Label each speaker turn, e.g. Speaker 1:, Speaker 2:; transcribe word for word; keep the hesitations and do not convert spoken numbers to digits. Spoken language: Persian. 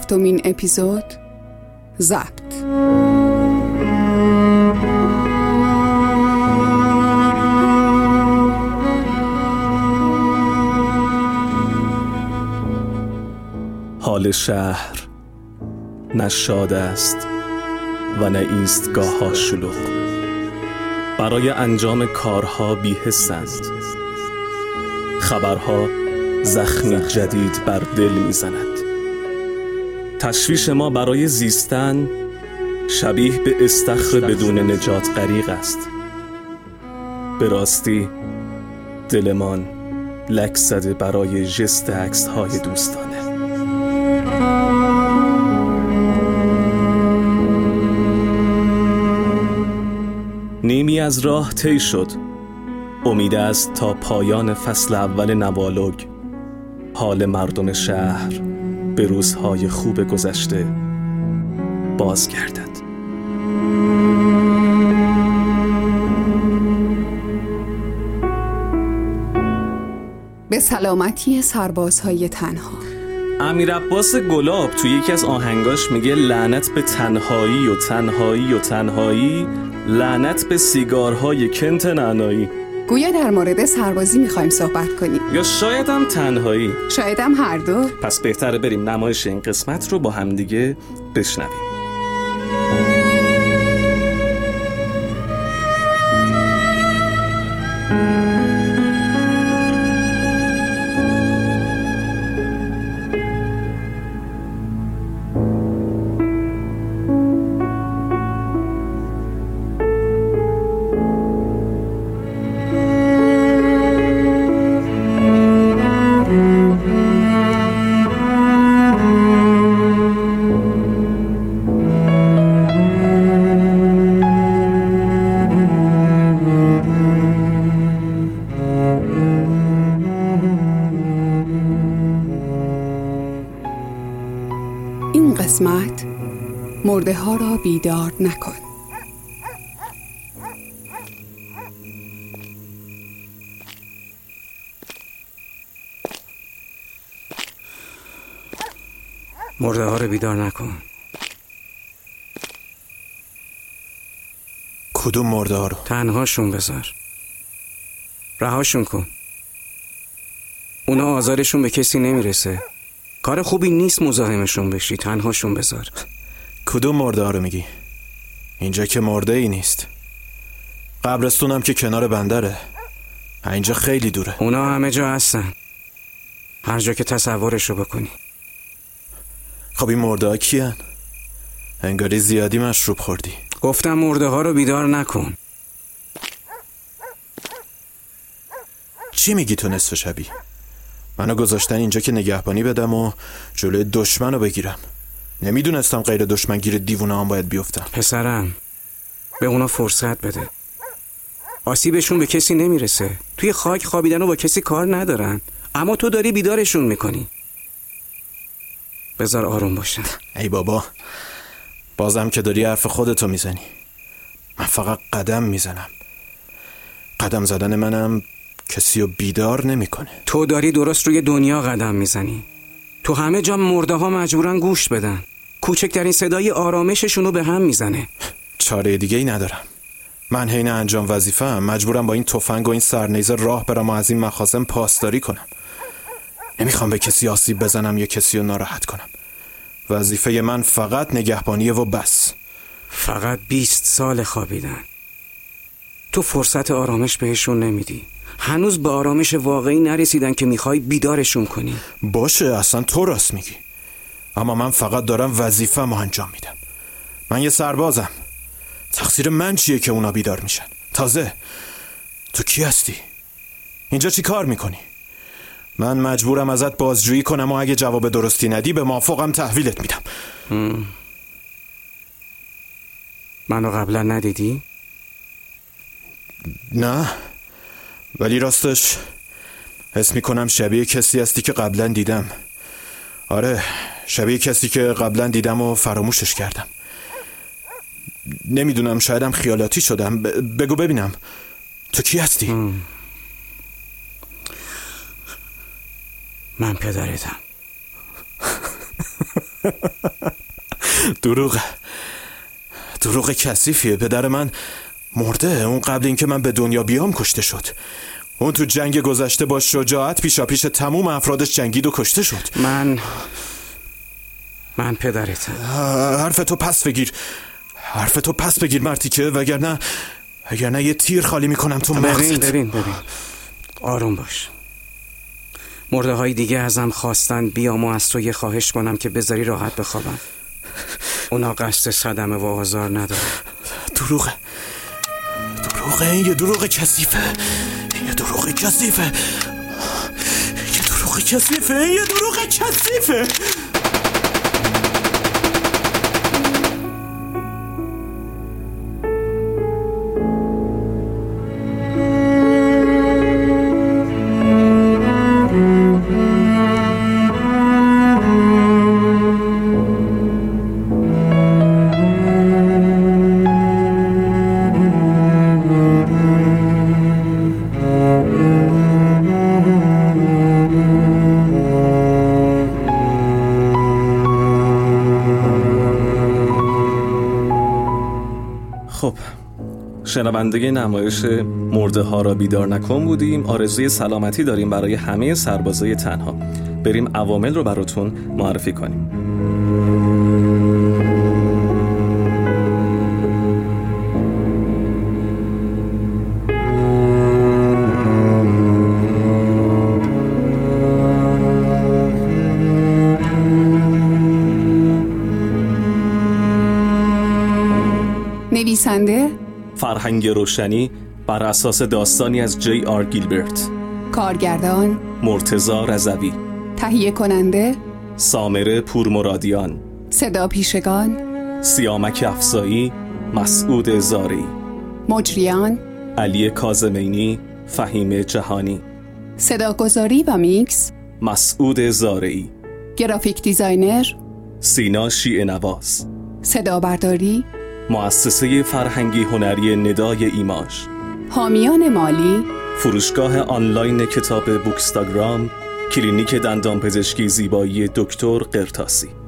Speaker 1: هفتمین اپیزود ضبط.
Speaker 2: حال شهر نه شاد است و نه ایستگاه ها شلوغ. برای انجام کارها بی‌حسند. خبرها زخمی جدید بر دل میزند. تشویش ما برای زیستن شبیه به استخر بدون نجات غریق است. به راستی دلمان لک زده برای ژست عکس های دوستانه. نیمی از راه طی شد. امید است تا پایان فصل اول نوالوگ حال مردم شهر به روزهای خوب گذشته بازگردد.
Speaker 1: به سلامتی سربازهای تنها.
Speaker 2: امیر عباس گلاب توی یکی از آهنگاش میگه لعنت به تنهایی و تنهایی و تنهایی، لعنت به سیگارهای کنت نعنایی.
Speaker 1: گویا در مورد سربازی میخوایم صحبت کنیم،
Speaker 2: یا شاید هم تنهایی،
Speaker 1: شاید هم هر دو.
Speaker 2: پس بهتره بریم نمایش این قسمت رو با همدیگه بشنویم.
Speaker 1: این قسمت مرده ها را بیدار نکن.
Speaker 3: مرده ها را بیدار نکن.
Speaker 4: کدوم مرده ها رو؟
Speaker 3: تنهاشون بذار، رهاشون کن. اونا آزارشون به کسی نمیرسه. کار خوبی نیست مزاحمشون بشی. تنهاشون بذار.
Speaker 4: کدوم مرده ها رو میگی؟ اینجا که مرده ای نیست. قبرستونم که کنار بندره. اینجا خیلی دوره.
Speaker 3: اونا همه جا هستن، هر جا که تصورشو بکنی.
Speaker 4: خب این مرده ها کیان؟ انگاری زیادی مشروب خوردی.
Speaker 3: گفتم مرده ها رو بیدار نکن.
Speaker 4: چی میگی تو نصف شبی؟ منو گذاشتن اینجا که نگهبانی بدم و جلوی دشمن رو بگیرم. نمیدونستم غیر دشمن گیر دیوونه هم باید بیفتم.
Speaker 3: پسرم، به اونا فرصت بده. آسیبشون به کسی نمیرسه. توی خاک خوابیدن و با کسی کار ندارن، اما تو داری بیدارشون میکنی. بذار آروم باشن.
Speaker 4: ای بابا، بازم که داری حرف خودتو میزنی. من فقط قدم میزنم. قدم زدن منم کسی رو بیدار نمیکنه.
Speaker 3: تو داری درست روی دنیا قدم میزنی. تو همه جا مرده ها مجبورن گوش بدن. کوچکترین صدای آرامششون رو به هم میزنه.
Speaker 4: چاره دیگه ای ندارم. من حین انجام وظیفه‌ام مجبورم با این تفنگ و این سرنیزه راه برم و از این مخازن پاسداری کنم. نمیخوام به کسی آسیب بزنم یا کسی رو ناراحت کنم. وظیفه من فقط نگهبانیه و بس.
Speaker 3: فقط بیست سال خوابیدن. تو فرصت آرامش بهشون نمیدی. هنوز به آرامش واقعی نرسیدن که میخوای بیدارشون کنی.
Speaker 4: باشه، اصلا تو راست میگی. اما من فقط دارم وظیفه‌مو انجام میدم. من یه سربازم. تقصیر من چیه که اونا بیدار میشن؟ تازه تو کی هستی؟ اینجا چی کار میکنی؟ من مجبورم ازت بازجویی کنم و اگه جواب درستی ندی به مافوقم تحویلت میدم.
Speaker 3: هم. منو قبلا ندیدی؟
Speaker 4: نه، ولی راستش حس میکنم شبیه کسی هستی که قبلا دیدم. آره، شبیه کسی که قبلا دیدم و فراموشش کردم. نمیدونم، شایدم خیالاتی شدم. ب... بگو ببینم تو کی هستی؟
Speaker 3: هم. من پدرتم.
Speaker 4: دروغه دروغ کثیفیه. پدر من مرده. اون قبل اینکه من به دنیا بیام کشته شد. اون تو جنگ گذشته با شجاعت پیشا پیش تموم افرادش جنگید و کشته شد.
Speaker 3: من من پدرتم.
Speaker 4: حرفتو پس بگیر حرفتو پس بگیر مرتیکه، وگرنه وگرنه یه تیر خالی میکنم تو مغزت.
Speaker 3: ببین ببین ببین آروم باش. مرده های دیگه ازم خواستن بیام و از تو یه خواهش کنم که بذاری راحت بخوابم. اونا قصد صدمه و آزار نداره.
Speaker 4: دروغه دروغه این یه دروغ کثیفه. این یه دروغ کثیفه. یه دروغ کثیفه. این یه دروغ کثیفه.
Speaker 2: خب، شنونده نمایش مرده ها را بیدار نکن بودیم. آرزوی سلامتی داریم برای همه سربازای تنها. بریم عوامل رو براتون معرفی کنیم.
Speaker 1: نویسنده
Speaker 2: فرهنگ روشنی بر اساس داستانی از جی آر گیلبرت.
Speaker 1: کارگردان
Speaker 2: مرتضی رضوی.
Speaker 1: تهیه کننده
Speaker 2: سامره پورمرادیان.
Speaker 1: صدا پیشگان
Speaker 2: سیامک افزایی، مسعود زارعی.
Speaker 1: مجریان
Speaker 2: علی کاظمینی، فهیم جهانی.
Speaker 1: صداگذاری و میکس
Speaker 2: مسعود زارعی.
Speaker 1: گرافیک دیزاینر
Speaker 2: سینا شیعه نواز.
Speaker 1: صدا برداری
Speaker 2: مؤسسه فرهنگی هنری ندای ایماژ.
Speaker 1: حامیان مالی
Speaker 2: فروشگاه آنلاین کتاب بوکستاگرام، کلینیک دندانپزشکی زیبایی دکتر قرطاسی.